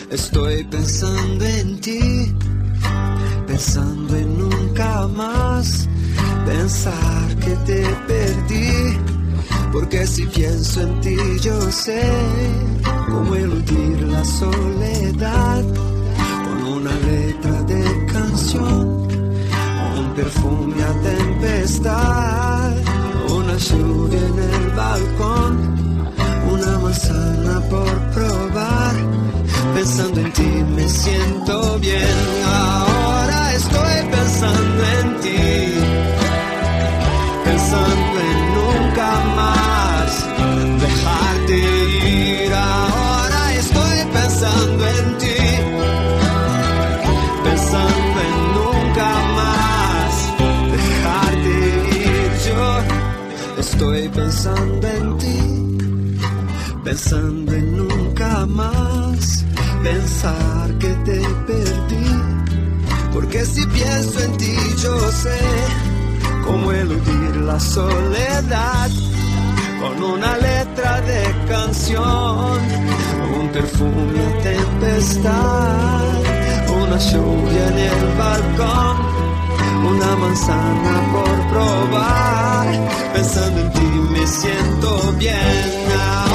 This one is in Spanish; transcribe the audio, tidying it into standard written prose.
Estoy pensando en ti, pensando en nunca más pensar que te perdí. Porque si pienso en ti yo sé cómo eludir la soledad. Con una letra de canción, un perfume a tempestad, una lluvia en el balcón, una manzana por probar. Pensando en ti me siento bien. Ahora estoy pensando en ti, pensando en nunca más dejarte ir. Ahora estoy pensando en ti, pensando en nunca más dejarte ir. Yo estoy pensando en ti, pensando en nunca más pensar que te perdí. Porque si pienso en ti yo sé cómo eludir la soledad. Con una letra de canción, un perfume a tempestad, una lluvia en el balcón, una manzana por probar. Pensando en ti me siento bien.